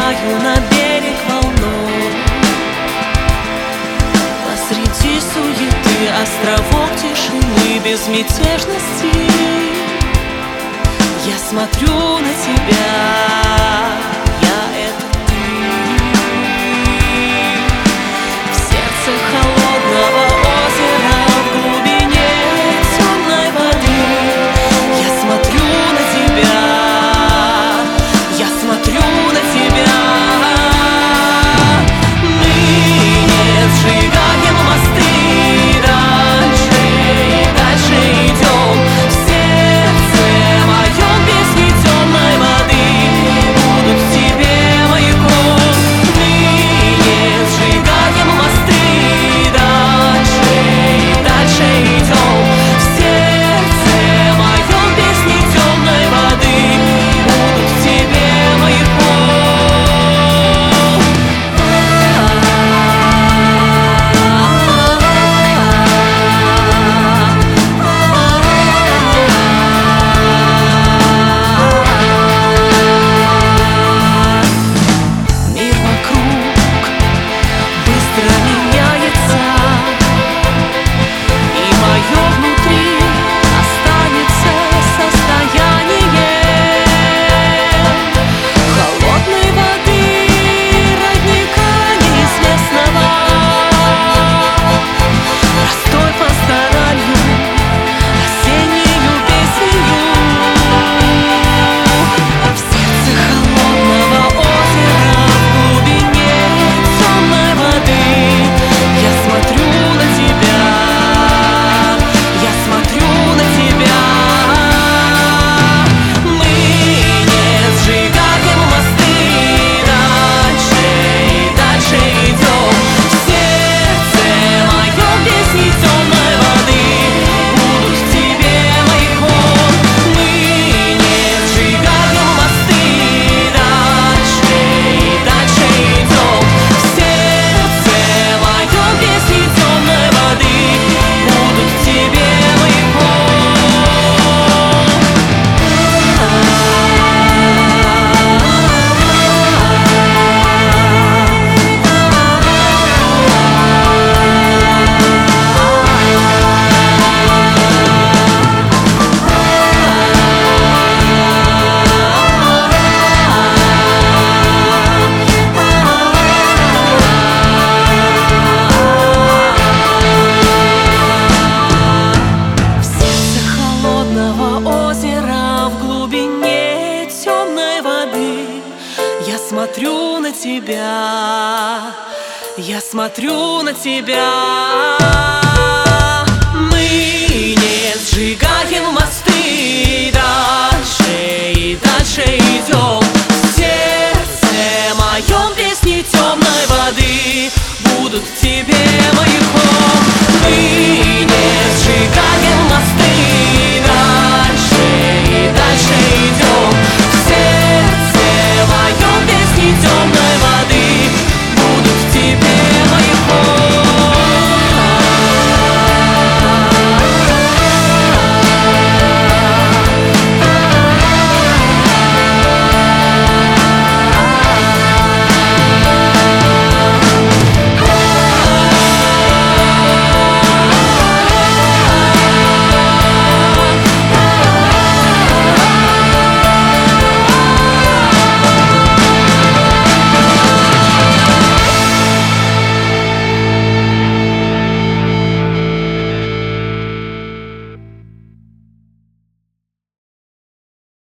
выплываю на берег волной. Посреди суеты островок тишины, безмятежности. Я смотрю на тебя, я — это ты. В сердце холодного озера, в глубине темной воды. Я смотрю на тебя, я смотрю на тебя. Мы не сжигаем мосты, дальше и дальше идем. В сердце моем бездне темной воды будут в тебе маяком. Мы не сжигаем мосты, дальше и дальше идем. В сердце моем бездне темной воды будут в тебе маяком. Мир вокруг быстро меняется, и мое внутри останется состояние холодной воды, родника неизвестного, простой пасторалью, осеннюю песнею. В сердце холодного озера, в глубине темной воды я смотрю на тебя, я смотрю на тебя. Мы не сжигаем мосты, дальше и дальше идем. В сердце моем бездне темной воды будут в тебе маяком. Мы не сжигаем мосты, дальше и дальше идем. В сердце моем бездне темной воды будут в тебе маяком. В сердце холодного озера, в глубине темной воды я смотрю на тебя, я смотрю на тебя. Мы не сжигаем мосты, дальше и дальше идем.